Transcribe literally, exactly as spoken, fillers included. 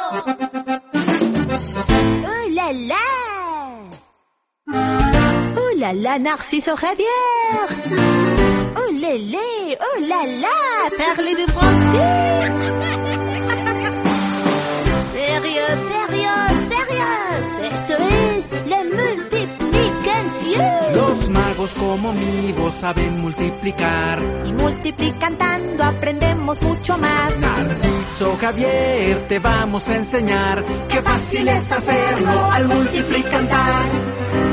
¡Oh, la, la! ¡Oh, la, la, Narciso Javier! ¡Oh, lé, lé! ¡Oh, la, la! Parlez-vous français? ¡Sérieux, sérieux, sérieux! Esto es la multiplicación. Los magos como mi voz saben multiplicar. Y multiplicando aprendemos mucho más. Narciso Javier, te vamos a enseñar qué fácil es hacerlo al multiplicar.